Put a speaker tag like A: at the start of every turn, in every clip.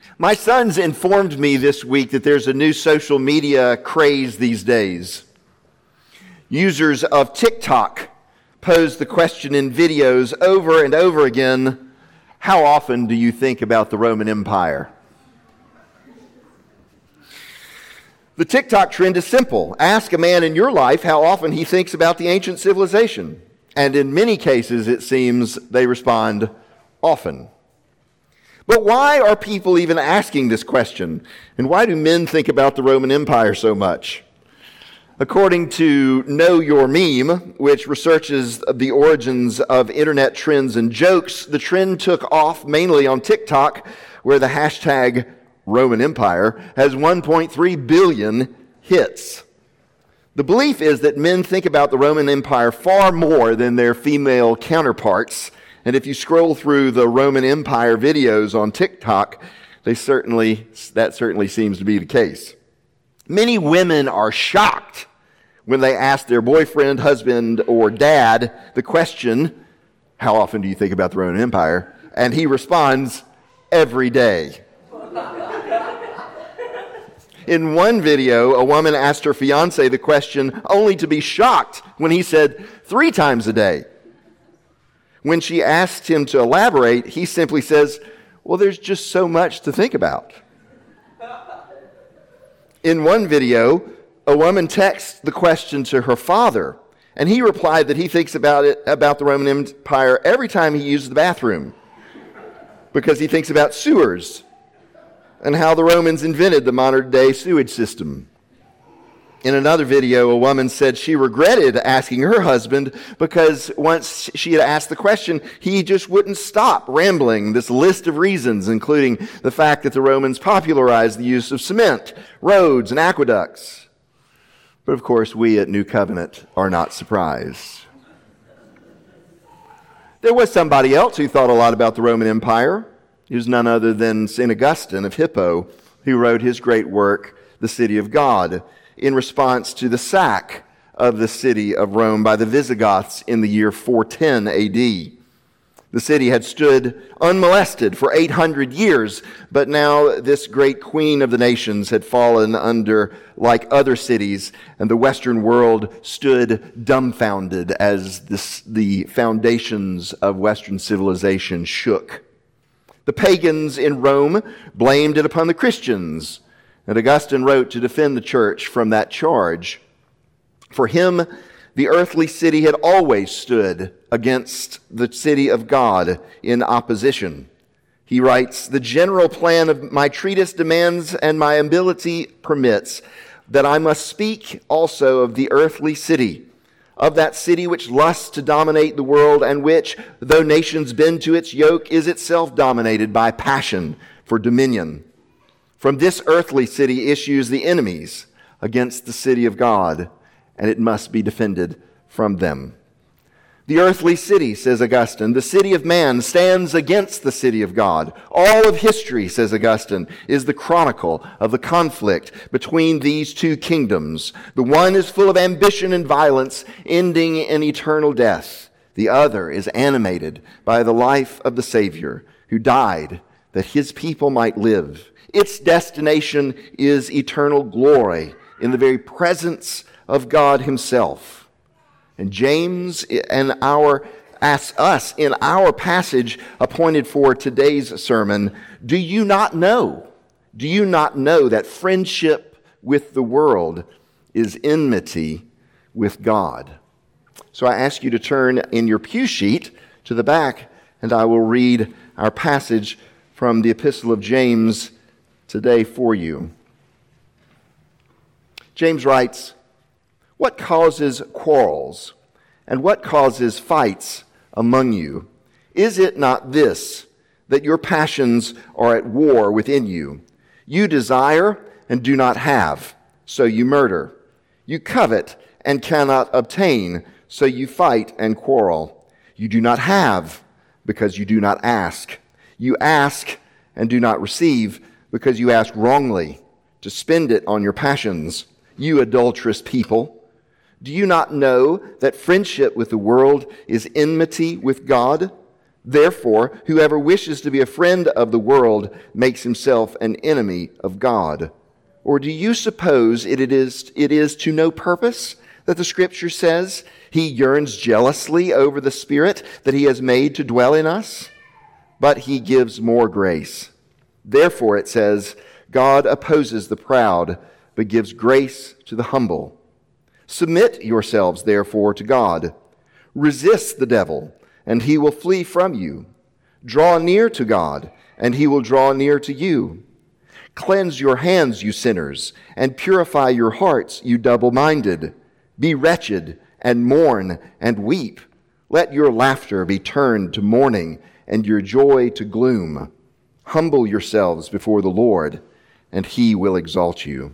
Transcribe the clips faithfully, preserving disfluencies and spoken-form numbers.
A: My sons informed me this week that there's a new social media craze these days. Users of TikTok pose the question in videos over and over again, how often do you think about the Roman Empire? The TikTok trend is simple. Ask a man in your life how often he thinks about the ancient civilization. And in many cases, it seems they respond, often. But why are people even asking this question? And why do men think about the Roman Empire so much? According to Know Your Meme, which researches the origins of internet trends and jokes, the trend took off mainly on TikTok, where the hashtag Roman Empire has one point three billion hits. The belief is that men think about the Roman Empire far more than their female counterparts. And if you scroll through the Roman Empire videos on TikTok, they certainly that certainly seems to be the case. Many women are shocked when they ask their boyfriend, husband, or dad the question, how often do you think about the Roman Empire? And he responds, every day. In one video, a woman asked her fiancé the question only to be shocked when he said three times a day. When she asked him to elaborate, he simply says, well, there's just so much to think about. In one video, a woman texts the question to her father, and he replied that he thinks about it, about the Roman Empire every time he uses the bathroom, because he thinks about sewers and how the Romans invented the modern-day sewage system. In another video, a woman said she regretted asking her husband because once she had asked the question, he just wouldn't stop rambling this list of reasons, including the fact that the Romans popularized the use of cement, roads, and aqueducts. But of course, we at New Covenant are not surprised. There was somebody else who thought a lot about the Roman Empire. He was none other than Saint Augustine of Hippo, who wrote his great work, The City of God, in response to the sack of the city of Rome by the Visigoths in the year four ten A D. The city had stood unmolested for eight hundred years, but now this great queen of the nations had fallen under like other cities, and the Western world stood dumbfounded as this, the foundations of Western civilization shook. The pagans in Rome blamed it upon the Christians, and Augustine wrote to defend the church from that charge. For him, the earthly city had always stood against the city of God in opposition. He writes, the general plan of my treatise demands and my ability permits that I must speak also of the earthly city, of that city which lusts to dominate the world and which, though nations bend to its yoke, is itself dominated by passion for dominion. From this earthly city issues the enemies against the city of God, and it must be defended from them. The earthly city, says Augustine, the city of man, stands against the city of God. All of history, says Augustine, is the chronicle of the conflict between these two kingdoms. The one is full of ambition and violence, ending in eternal death. The other is animated by the life of the Savior, who died that his people might live. Its destination is eternal glory in the very presence of God himself. And James and our asks us in our passage appointed for today's sermon, do you not know? Do you not know that friendship with the world is enmity with God? So I ask you to turn in your pew sheet to the back, and I will read our passage from the Epistle of James today for you. James writes, what causes quarrels and what causes fights among you? Is it not this, that your passions are at war within you? You desire and do not have, so you murder. You covet and cannot obtain, so you fight and quarrel. You do not have because you do not ask. You ask and do not receive because you ask wrongly to spend it on your passions. You adulterous people, do you not know that friendship with the world is enmity with God? Therefore, whoever wishes to be a friend of the world makes himself an enemy of God. Or do you suppose it is, it is to no purpose that the Scripture says he yearns jealously over the Spirit that he has made to dwell in us? But he gives more grace. Therefore, it says, God opposes the proud, but gives grace to the humble. Submit yourselves, therefore, to God. Resist the devil, and he will flee from you. Draw near to God, and he will draw near to you. Cleanse your hands, you sinners, and purify your hearts, you double-minded. Be wretched, and mourn, and weep. Let your laughter be turned to mourning, and your joy to gloom. Humble yourselves before the Lord, and he will exalt you.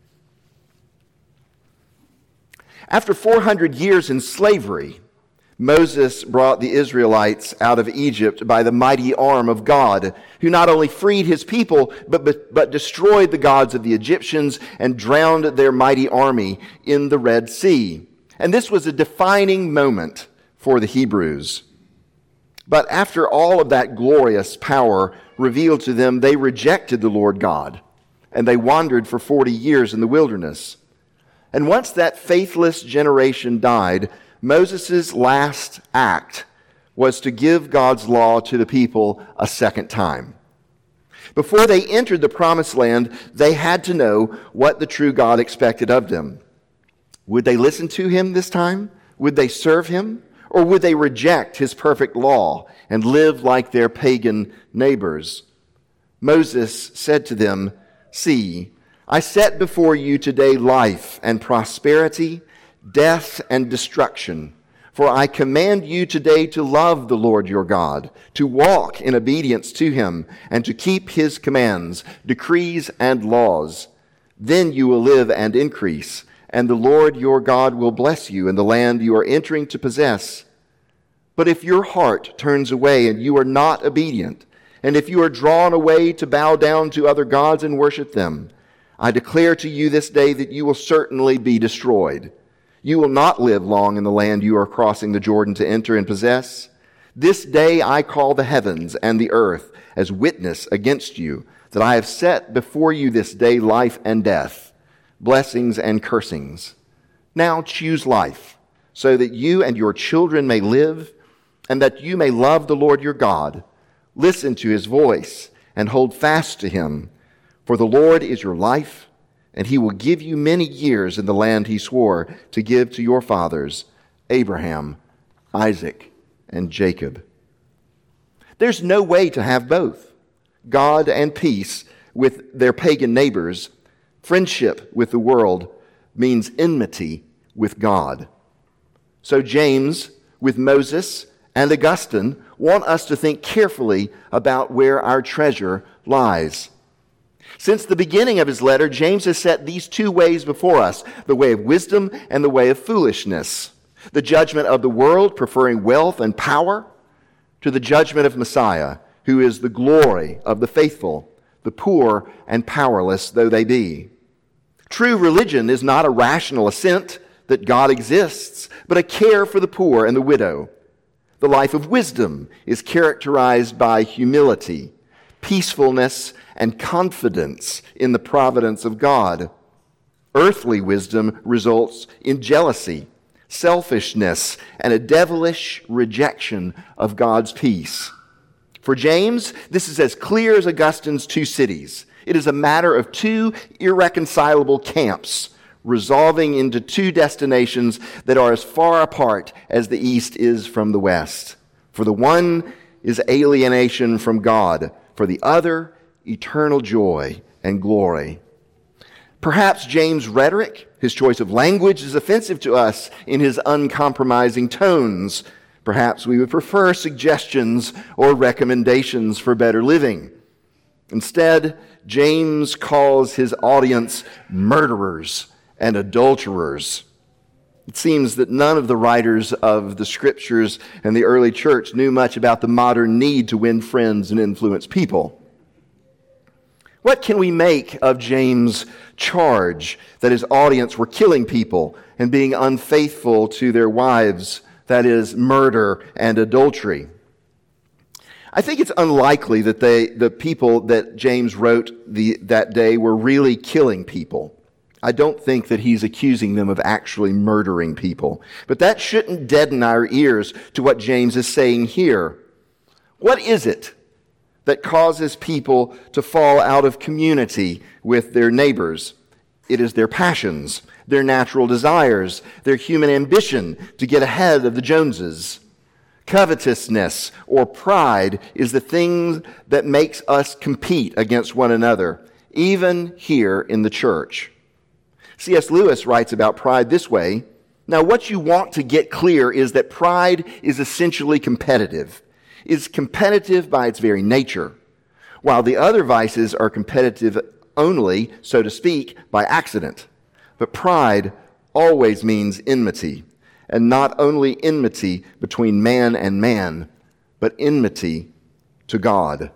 A: After four hundred years in slavery, Moses brought the Israelites out of Egypt by the mighty arm of God, who not only freed his people, but, but, but destroyed the gods of the Egyptians and drowned their mighty army in the Red Sea. And this was a defining moment for the Hebrews. But after all of that glorious power revealed to them, they rejected the Lord God, and they wandered for forty years in the wilderness. And once that faithless generation died, Moses' last act was to give God's law to the people a second time. Before they entered the promised land, they had to know what the true God expected of them. Would they listen to him this time? Would they serve him? Or would they reject his perfect law and live like their pagan neighbors? Moses said to them, "See, I set before you today life and prosperity, death and destruction. For I command you today to love the Lord your God, to walk in obedience to him, and to keep his commands, decrees, and laws. Then you will live and increase, and the Lord your God will bless you in the land you are entering to possess. But if your heart turns away and you are not obedient, and if you are drawn away to bow down to other gods and worship them, I declare to you this day that you will certainly be destroyed. You will not live long in the land you are crossing the Jordan to enter and possess. This day I call the heavens and the earth as witness against you, that I have set before you this day life and death, blessings and cursings. Now choose life, so that you and your children may live, and that you may love the Lord your God. Listen to his voice and hold fast to him, for the Lord is your life, and he will give you many years in the land he swore to give to your fathers, Abraham, Isaac, and Jacob." There's no way to have both: God and peace with their pagan neighbors. Friendship with the world means enmity with God. So James, with Moses and Augustine, want us to think carefully about where our treasure lies. Since the beginning of his letter, James has set these two ways before us: the way of wisdom and the way of foolishness. The judgment of the world, preferring wealth and power, to the judgment of Messiah, who is the glory of the faithful, the poor and powerless though they be. True religion is not a rational assent that God exists, but a care for the poor and the widow. The life of wisdom is characterized by humility, peacefulness, and confidence in the providence of God. Earthly wisdom results in jealousy, selfishness, and a devilish rejection of God's peace. For James, this is as clear as Augustine's two cities. It is a matter of two irreconcilable camps, resolving into two destinations that are as far apart as the East is from the West. For the one is alienation from God, for the other, eternal joy and glory. Perhaps James' rhetoric, his choice of language, is offensive to us in his uncompromising tones. Perhaps we would prefer suggestions or recommendations for better living. Instead, James calls his audience murderers and adulterers. It seems that none of the writers of the scriptures and the early church knew much about the modern need to win friends and influence people. What can we make of James' charge that his audience were killing people and being unfaithful to their wives, that is, murder and adultery? I think it's unlikely that they, the people that James wrote the, that day were really killing people. I don't think that he's accusing them of actually murdering people. But that shouldn't deaden our ears to what James is saying here. What is it that causes people to fall out of community with their neighbors? It is their passions, their natural desires, their human ambition to get ahead of the Joneses. Covetousness or pride is the thing that makes us compete against one another, even here in the church. C S Lewis writes about pride this way. Now, what you want to get clear is that pride is essentially competitive. It's competitive by its very nature, while the other vices are competitive only, so to speak, by accident. But pride always means enmity, and not only enmity between man and man, but enmity to God.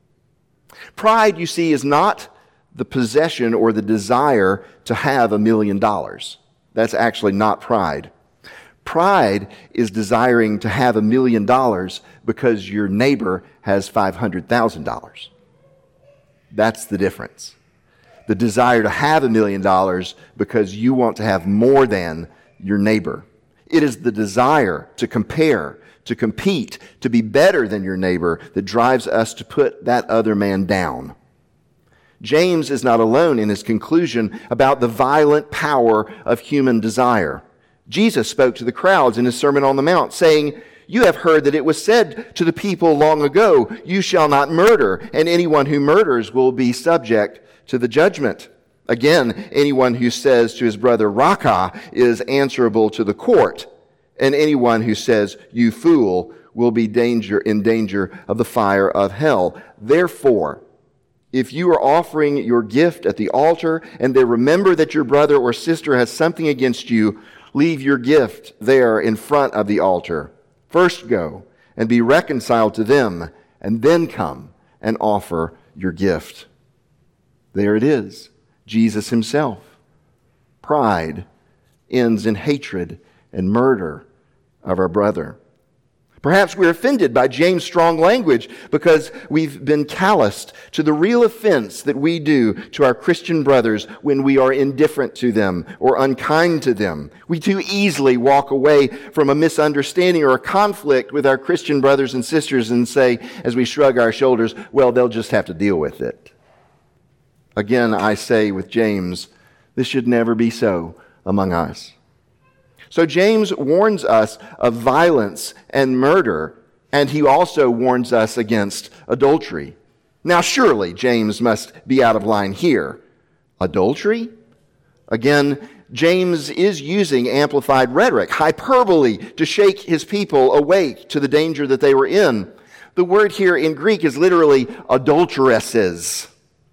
A: Pride, you see, is not the possession or the desire to have a million dollars. That's actually not pride. Pride is desiring to have a million dollars because your neighbor has five hundred thousand dollars. That's the difference. The desire to have a million dollars because you want to have more than your neighbor. It is the desire to compare, to compete, to be better than your neighbor that drives us to put that other man down. James is not alone in his conclusion about the violent power of human desire. Jesus spoke to the crowds in his Sermon on the Mount, saying, "You have heard that it was said to the people long ago, 'You shall not murder, and anyone who murders will be subject to the judgment.' Again, anyone who says to his brother, 'Raca,' is answerable to the court, and anyone who says, 'You fool,' will be danger in danger of the fire of hell. Therefore, if you are offering your gift at the altar, and there remember that your brother or sister has something against you, leave your gift there in front of the altar. First go and be reconciled to them, and then come and offer your gift." There it is, Jesus himself. Pride ends in hatred and murder of our brother. Perhaps we're offended by James' strong language because we've been calloused to the real offense that we do to our Christian brothers when we are indifferent to them or unkind to them. We too easily walk away from a misunderstanding or a conflict with our Christian brothers and sisters and say, as we shrug our shoulders, well, they'll just have to deal with it. Again, I say with James, this should never be so among us. So James warns us of violence and murder, and he also warns us against adultery. Now surely James must be out of line here. Adultery? Again, James is using amplified rhetoric, hyperbole, to shake his people awake to the danger that they were in. The word here in Greek is literally adulteresses.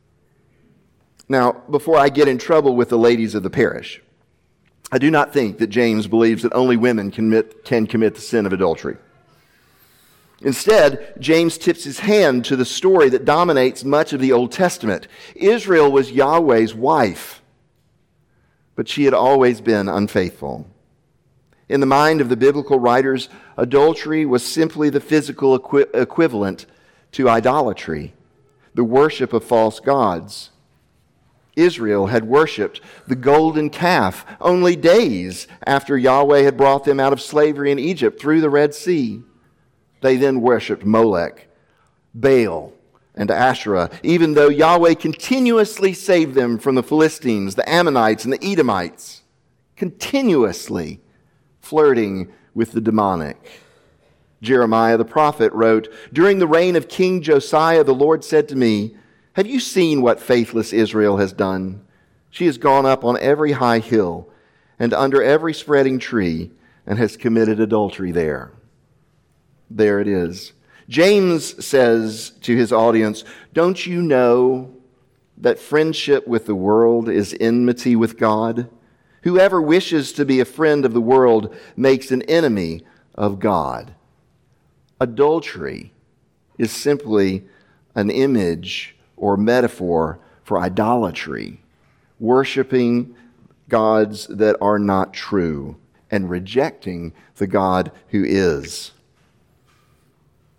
A: Now, before I get in trouble with the ladies of the parish, I do not think that James believes that only women can commit, can commit the sin of adultery. Instead, James tips his hand to the story that dominates much of the Old Testament. Israel was Yahweh's wife, but she had always been unfaithful. In the mind of the biblical writers, adultery was simply the physical equi- equivalent to idolatry, the worship of false gods. Israel had worshipped the golden calf only days after Yahweh had brought them out of slavery in Egypt through the Red Sea. They then worshipped Molech, Baal, and Asherah, even though Yahweh continuously saved them from the Philistines, the Ammonites, and the Edomites, continuously flirting with the demonic. Jeremiah the prophet wrote, "During the reign of King Josiah, the Lord said to me, 'Have you seen what faithless Israel has done? She has gone up on every high hill and under every spreading tree and has committed adultery there.'" There it is. James says to his audience, "Don't you know that friendship with the world is enmity with God? Whoever wishes to be a friend of the world makes an enemy of God." Adultery is simply an image or metaphor for idolatry, worshiping gods that are not true and rejecting the God who is.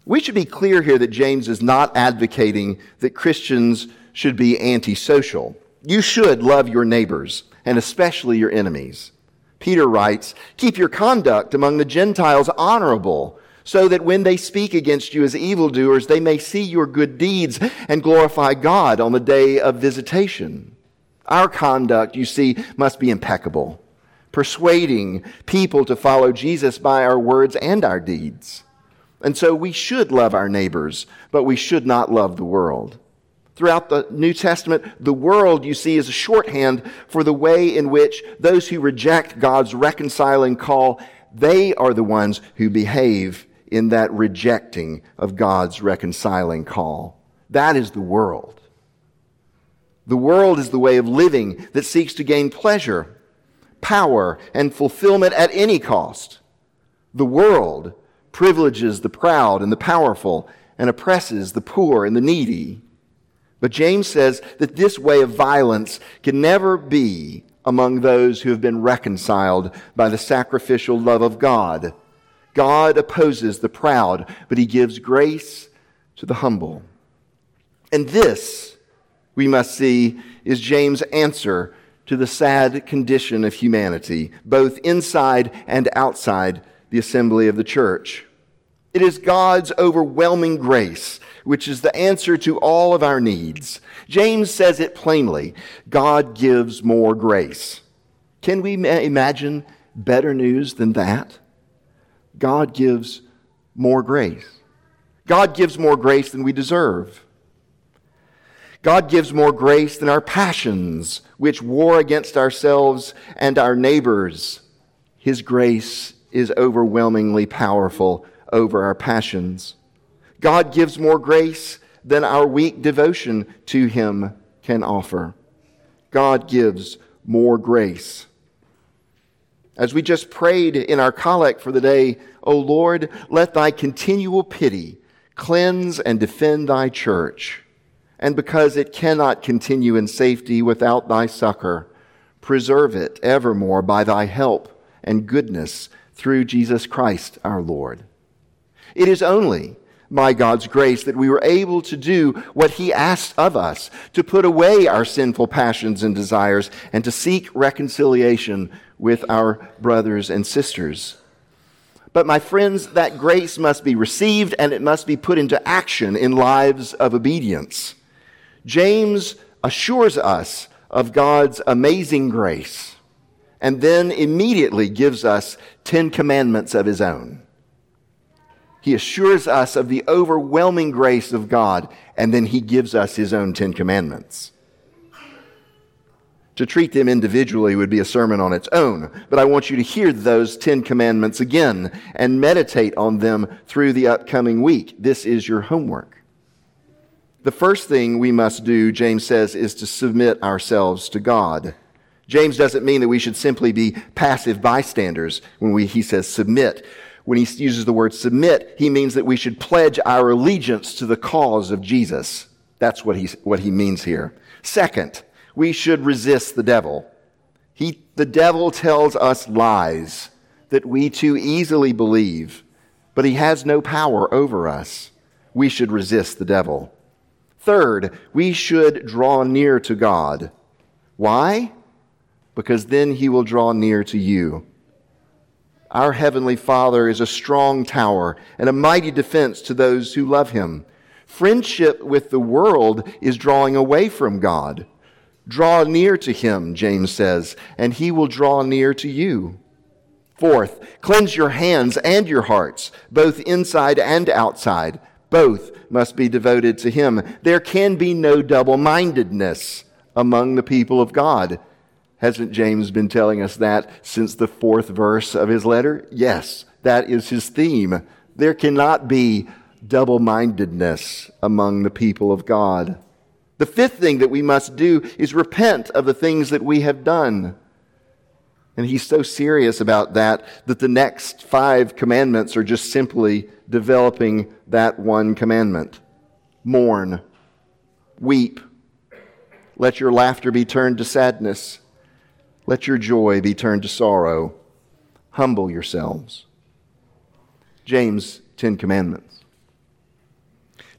A: We should be clear here that James is not advocating that Christians should be antisocial. You should love your neighbors, and especially your enemies. Peter writes, "Keep your conduct among the Gentiles honorable, so that when they speak against you as evildoers, they may see your good deeds and glorify God on the day of visitation." Our conduct, you see, must be impeccable, persuading people to follow Jesus by our words and our deeds. And so we should love our neighbors, but we should not love the world. Throughout the New Testament, the world, you see, is a shorthand for the way in which those who reject God's reconciling call, they are the ones who behave in that rejecting of God's reconciling call. That is the world. The world is the way of living that seeks to gain pleasure, power, and fulfillment at any cost. The world privileges the proud and the powerful and oppresses the poor and the needy. But James says that this way of violence can never be among those who have been reconciled by the sacrificial love of God. God opposes the proud, but he gives grace to the humble. And this, we must see, is James' answer to the sad condition of humanity, both inside and outside the assembly of the church. It is God's overwhelming grace which is the answer to all of our needs. James says it plainly. God gives more grace. Can we ma- imagine better news than that? God gives more grace. God gives more grace than we deserve. God gives more grace than our passions, which war against ourselves and our neighbors. His grace is overwhelmingly powerful over our passions. God gives more grace than our weak devotion to him can offer. God gives more grace. As we just prayed in our collect for the day, O Lord, let thy continual pity cleanse and defend thy church. And because it cannot continue in safety without thy succor, preserve it evermore by thy help and goodness through Jesus Christ our Lord. It is only by God's grace that we were able to do what he asked of us, to put away our sinful passions and desires and to seek reconciliation with our brothers and sisters. But my friends, that grace must be received and it must be put into action in lives of obedience. James assures us of God's amazing grace and then immediately gives us Ten Commandments of his own. He assures us of the overwhelming grace of God, and then he gives us his own Ten Commandments. To treat them individually would be a sermon on its own, but I want you to hear those Ten Commandments again and meditate on them through the upcoming week. This is your homework. The first thing we must do, James says, is to submit ourselves to God. James doesn't mean that we should simply be passive bystanders when we, he says submit. When he uses the word submit, he means that we should pledge our allegiance to the cause of Jesus. That's what he, what he means here. Second, we should resist the devil. He, the devil tells us lies that we too easily believe, but he has no power over us. We should resist the devil. Third, we should draw near to God. Why? Because then he will draw near to you. Our Heavenly Father is a strong tower and a mighty defense to those who love him. Friendship with the world is drawing away from God. Draw near to him, James says, and he will draw near to you. Fourth, cleanse your hands and your hearts, both inside and outside. Both must be devoted to him. There can be no double-mindedness among the people of God. Hasn't James been telling us that since the fourth verse of his letter? Yes, that is his theme. There cannot be double-mindedness among the people of God. The fifth thing that we must do is repent of the things that we have done. And he's so serious about that that the next five commandments are just simply developing that one commandment. Mourn, weep, let your laughter be turned to sadness. Let your joy be turned to sorrow. Humble yourselves. James' Ten Commandments.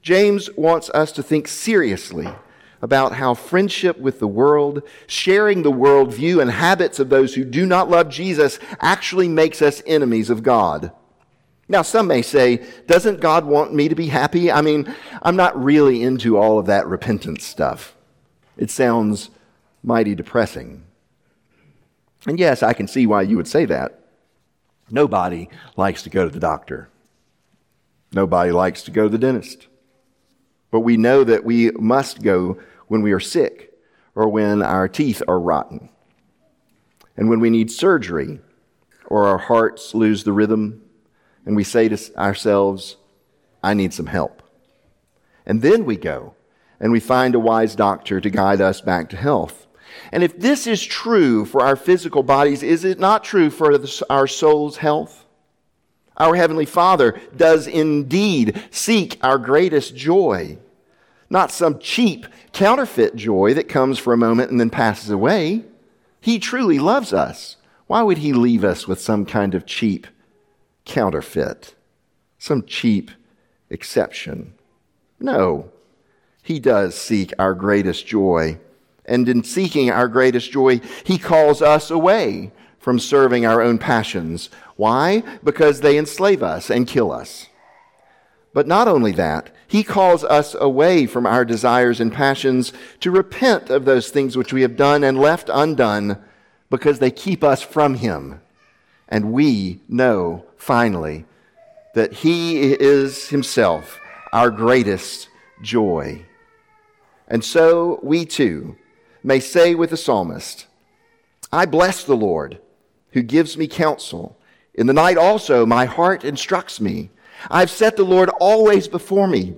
A: James wants us to think seriously about how friendship with the world, sharing the worldview and habits of those who do not love Jesus actually makes us enemies of God. Now, some may say, doesn't God want me to be happy? I mean, I'm not really into all of that repentance stuff. It sounds mighty depressing. And yes, I can see why you would say that. Nobody likes to go to the doctor. Nobody likes to go to the dentist. But we know that we must go when we are sick or when our teeth are rotten. And when we need surgery or our hearts lose the rhythm and we say to ourselves, I need some help. And then we go and we find a wise doctor to guide us back to health. And if this is true for our physical bodies, is it not true for our soul's health? Our Heavenly Father does indeed seek our greatest joy, not some cheap, counterfeit joy that comes for a moment and then passes away. He truly loves us. Why would He leave us with some kind of cheap counterfeit, some cheap exception? No, He does seek our greatest joy. And in seeking our greatest joy, He calls us away from serving our own passions. Why? Because they enslave us and kill us. But not only that, He calls us away from our desires and passions to repent of those things which we have done and left undone because they keep us from Him. And we know, finally, that He is Himself our greatest joy. And so we too may say with the psalmist, I bless the Lord who gives me counsel. In the night also my heart instructs me. I've set the Lord always before me.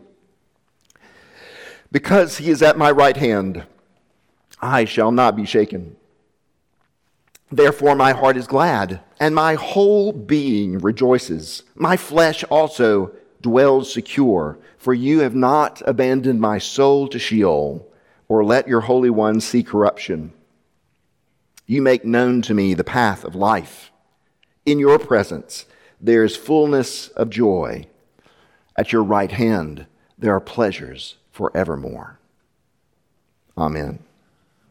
A: Because He is at my right hand, I shall not be shaken. Therefore my heart is glad, and my whole being rejoices. My flesh also dwells secure, for you have not abandoned my soul to Sheol, or let your Holy One see corruption. You make known to me the path of life. In your presence there is fullness of joy. At your right hand there are pleasures forevermore. Amen.